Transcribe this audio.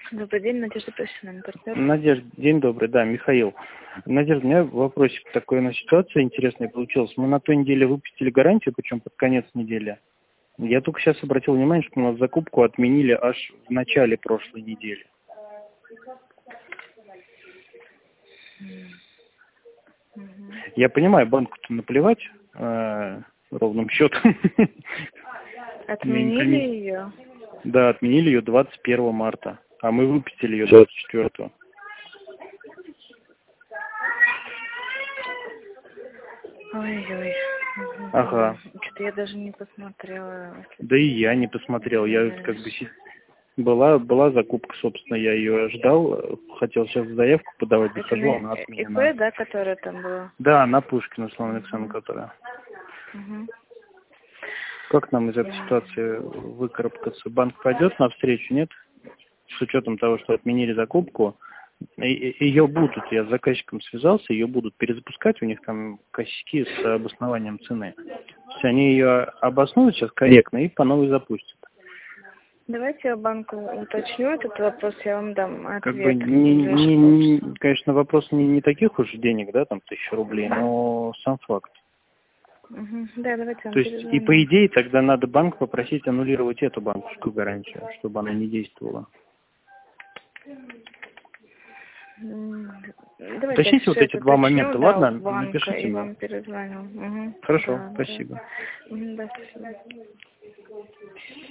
Добрый день, Надежда профессиональный партнер. Надежда, день добрый, да, Михаил. Надежда, у меня вопросик такой, ситуация интересная получилась. Мы на той неделе выпустили гарантию, причем под конец недели. Я только сейчас обратил внимание, что у нас закупку отменили аж в начале прошлой недели. Я понимаю, банку-то наплевать ровным счетом. Отменили ее? Да, отменили ее 21 марта, а мы выпустили ее 24. Ой-ой. Ага. Что-то я даже не посмотрела. Да и я не посмотрел. Я как бы была закупка, собственно, я ее ждал. Хотел сейчас заявку подавать, захожу, она отменена. ИП, да, которая там была? Да, на Пушкина, Слава Александровна, которая. Как нам из этой ситуации выкарабкаться? Банк пойдет навстречу, нет? С учетом того, что отменили закупку. Ее будут, я с заказчиком связался, ее будут перезапускать, у них там косяки с обоснованием цены. То есть они ее обоснуют сейчас корректно и по новой запустят. Давайте я банку уточню этот вопрос, я вам дам ответ. Как бы, конечно, вопрос не таких уж денег, да, там 1000 рублей, но сам факт. Да, давайте вам То есть, и по идее, тогда надо банк попросить аннулировать эту банковскую гарантию, чтобы она не действовала. Уточните вот эти два момента, ладно? Напишите мне. Вам перезвоню. Хорошо, спасибо. Да, спасибо.